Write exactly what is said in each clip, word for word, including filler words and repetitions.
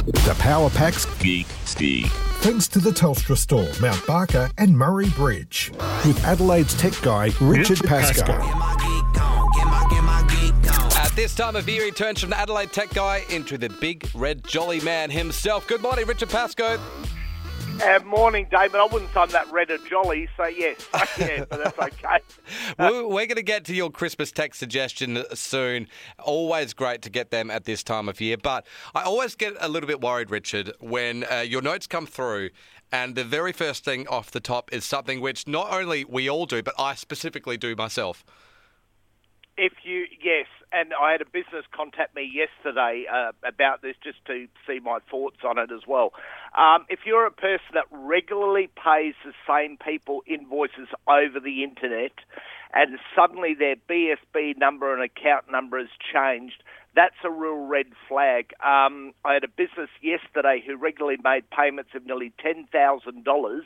The Power Pack's Geek Speak. Thanks to the Telstra Store, Mount Barker and Murray Bridge. With Adelaide's tech guy, Richard Pascoe. At this time of year, he turns from the Adelaide tech guy into the big red jolly man himself. Good morning, Richard Pascoe. Uh, morning, David. I wouldn't say I'm that red or jolly, so yes. Yeah, but that's okay. We're, we're going to get to your Christmas tech suggestion soon. Always great to get them at this time of year. But I always get a little bit worried, Richard, when uh, your notes come through and the very first thing off the top is something which not only we all do, but I specifically do myself. If you, yes, and I had a business contact me yesterday uh, about this just to see my thoughts on it as well. Um, if you're a person that regularly pays the same people invoices over the internet and suddenly their B S B number and account number has changed, that's a real red flag. Um, I had a business yesterday who regularly made payments of nearly ten thousand dollars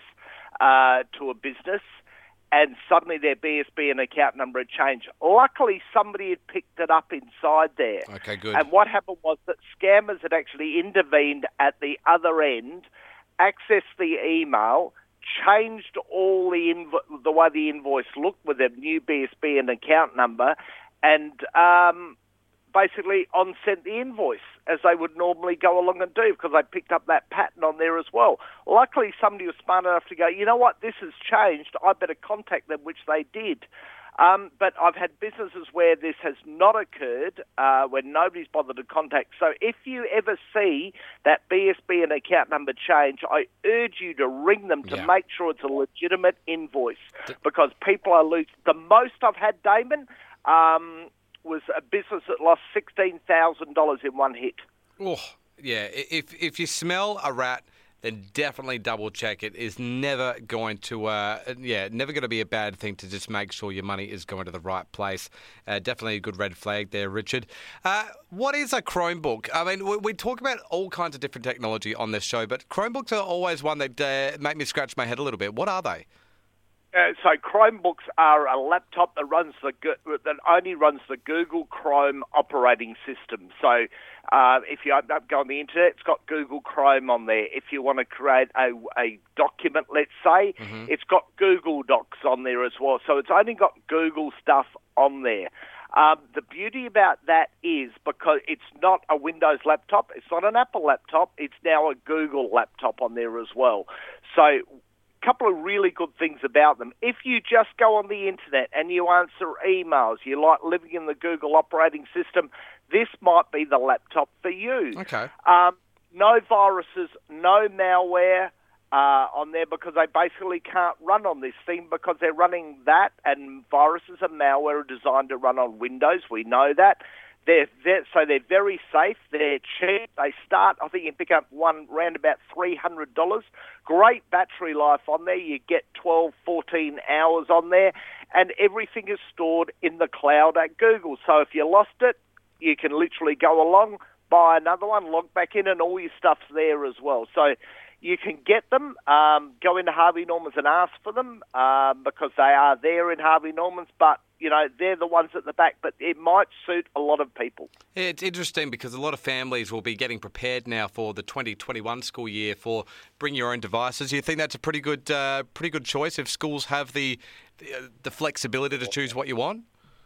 uh, to a business, and suddenly their B S B and account number had changed. Luckily, somebody had picked it up inside there. Okay, good. And what happened was that scammers had actually intervened at the other end, accessed the email, changed all the invo- the way the invoice looked with a new B S B and account number, and um, basically on-sent the invoice as they would normally go along and do because they picked up that pattern on there as well. Luckily, somebody was smart enough to go, you know what, this has changed, I better contact them, which they did. Um, but I've had businesses where this has not occurred, uh, where nobody's bothered to contact. So if you ever see that B S B and account number change, I urge you to ring them to Yeah. make sure it's a legitimate invoice because people are losing. The most I've had, Damon, um, was a business that lost sixteen thousand dollars in one hit. Oh, yeah. If if you smell a rat, then definitely double check. It is never going to, uh, yeah, never going to be a bad thing to just make sure your money is going to the right place. Uh, definitely a good red flag there, Richard. Uh, what is a Chromebook? I mean, we, we talk about all kinds of different technology on this show, but Chromebooks are always one that uh, make me scratch my head a little bit. What are they? Uh, so Chromebooks are a laptop that runs the that only runs the Google Chrome operating system. So uh, if you open up, go on the internet, it's got Google Chrome on there. If you want to create a, a document, let's say, mm-hmm. it's got Google Docs on there as well. So it's only got Google stuff on there. Um, the beauty about that is because it's not a Windows laptop, it's not an Apple laptop, it's now a Google laptop on there as well. So couple of really good things about them. If you just go on the internet and you answer emails, you like living in the Google operating system, this might be the laptop for you. Okay. Um, no viruses, no malware uh, on there because they basically can't run on this thing because they're running that, and viruses and malware are designed to run on Windows. We know that. They're, they're, so they're very safe, they're cheap, they start, I think you can pick up one around about three hundred dollars. Great battery life on there, you get twelve, fourteen hours on there, and everything is stored in the cloud at Google. So if you lost it, you can literally go along, buy another one, log back in, and all your stuff's there as well. So you can get them, um, go into Harvey Norman's and ask for them um, because they are there in Harvey Norman's, but you know, they're the ones at the back, but it might suit a lot of people. Yeah, it's interesting because a lot of families will be getting prepared now for the twenty twenty-one school year for bring your own devices. You think that's a pretty good, uh, pretty good choice if schools have the, the uh, the flexibility to choose what you want?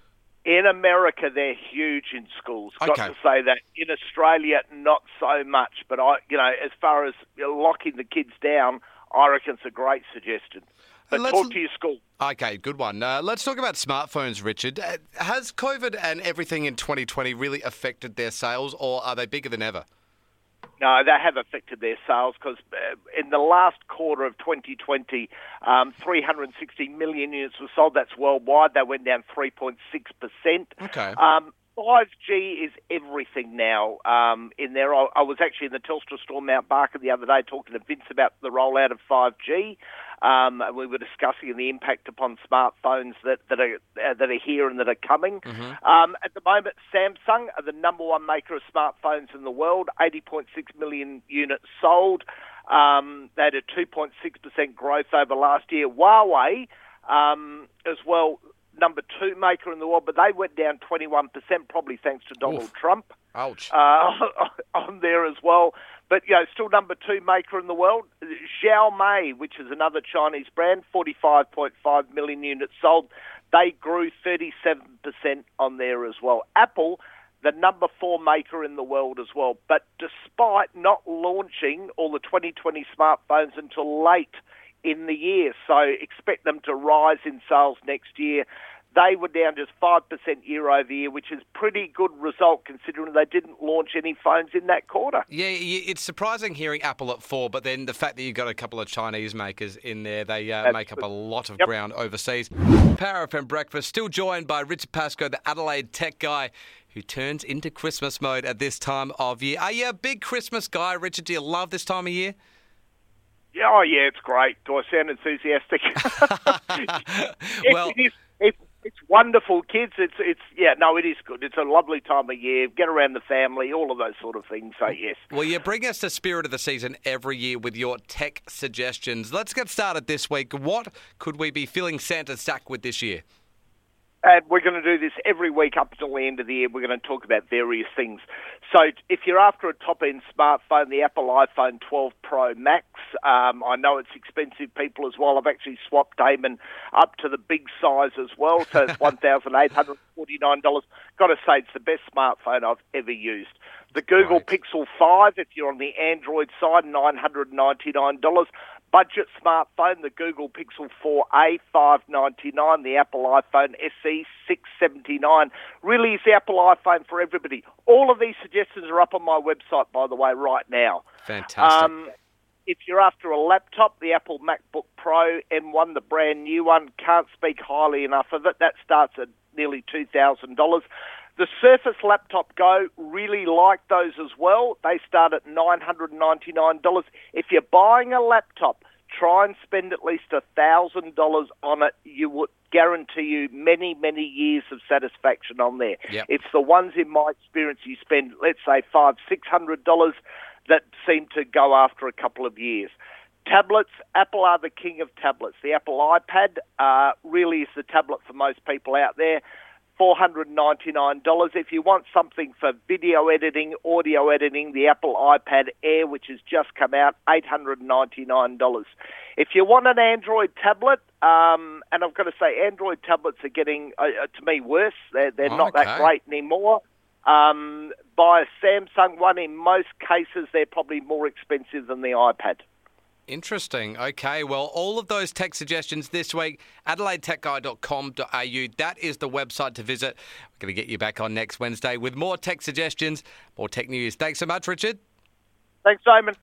In America, they're huge in schools. Got Okay. to say that. In Australia, not so much. But I, you know, as far as locking the kids down, I reckon it's a great suggestion. But Let's- talk to your school. Okay, good one. Uh, let's talk about smartphones, Richard. Uh, has COVID and everything in twenty twenty really affected their sales, or are they bigger than ever? No, they have affected their sales because uh, in the last quarter of twenty twenty, um, three hundred sixty million units were sold. That's worldwide. They went down three point six percent. Okay. Um, five G is everything now um, in there. I, I was actually in the Telstra store, Mount Barker, the other day talking to Vince about the rollout of five G. Um, and we were discussing the impact upon smartphones that, that, are, uh, that are here and that are coming. Mm-hmm. Um, at the moment, Samsung are the number one maker of smartphones in the world, eighty point six million units sold. Um, they had a two point six percent growth over last year. Huawei um, as well, number two maker in the world, but they went down twenty-one percent, probably thanks to Donald Oof. Trump. Ouch. Uh, on there as well. But, you know, still number two maker in the world. Xiaomi, which is another Chinese brand, forty-five point five million units sold. They grew thirty-seven percent on there as well. Apple, the number four maker in the world as well. But despite not launching all the twenty twenty smartphones until late in the year, so expect them to rise in sales next year. They were down just five percent year over year, which is pretty good result considering they didn't launch any phones in that quarter. Yeah, it's surprising hearing Apple at four, but then the fact that you've got a couple of Chinese makers in there, they uh, make up a lot of Yep. ground overseas. Power F M Breakfast, still joined by Richard Pascoe, the Adelaide tech guy, who turns into Christmas mode at this time of year. Are you a big Christmas guy, Richard? Do you love this time of year? Yeah, oh, yeah, it's great. Do I sound enthusiastic? Well, it is. It's, it's wonderful, kids. It's it's yeah, no, it is good. It's a lovely time of year. Get around the family, all of those sort of things. So yes. well, you bring us the spirit of the season every year with your tech suggestions. Let's get started this week. What could we be filling Santa's sack with this year? And we're going to do this every week up until the end of the year. We're going to talk about various things. So if you're after a top-end smartphone, the Apple iPhone twelve Pro Max, um, I know it's expensive, people, as well. I've actually swapped Damon up to the big size as well, so it's one thousand eight hundred forty-nine dollars. Got to say, it's the best smartphone I've ever used. The Google Right. Pixel five, if you're on the Android side, nine hundred ninety-nine dollars. Budget smartphone, the Google Pixel four A, five hundred ninety-nine dollars. The Apple iPhone S E, six hundred seventy-nine dollars. Really is the Apple iPhone for everybody. All of these suggestions are up on my website, by the way, right now. Fantastic. Um, if you're after a laptop, the Apple MacBook Pro M one, the brand new one, can't speak highly enough of it. That starts at nearly two thousand dollars. The Surface Laptop Go, really like those as well. They start at nine hundred ninety-nine dollars. If you're buying a laptop, try and spend at least one thousand dollars on it. You would guarantee you many, many years of satisfaction on there. Yep. It's the ones, in my experience, you spend, let's say, five hundred dollars, six hundred dollars that seem to go after a couple of years. Tablets, Apple are the king of tablets. The Apple iPad uh, really is the tablet for most people out there. four hundred ninety-nine dollars. If you want something for video editing, audio editing, the Apple iPad Air, which has just come out, eight hundred ninety-nine dollars. If you want an Android tablet, um, and I've got to say, Android tablets are getting, uh, to me, worse. They're, they're not that Okay. great anymore. Um, buy a Samsung one. In most cases, they're probably more expensive than the iPad. Interesting. Okay, well, all of those tech suggestions this week, adelaide tech guy dot com dot a u. That is the website to visit. We're going to get you back on next Wednesday with more tech suggestions, more tech news. Thanks so much, Richard. Thanks, Simon.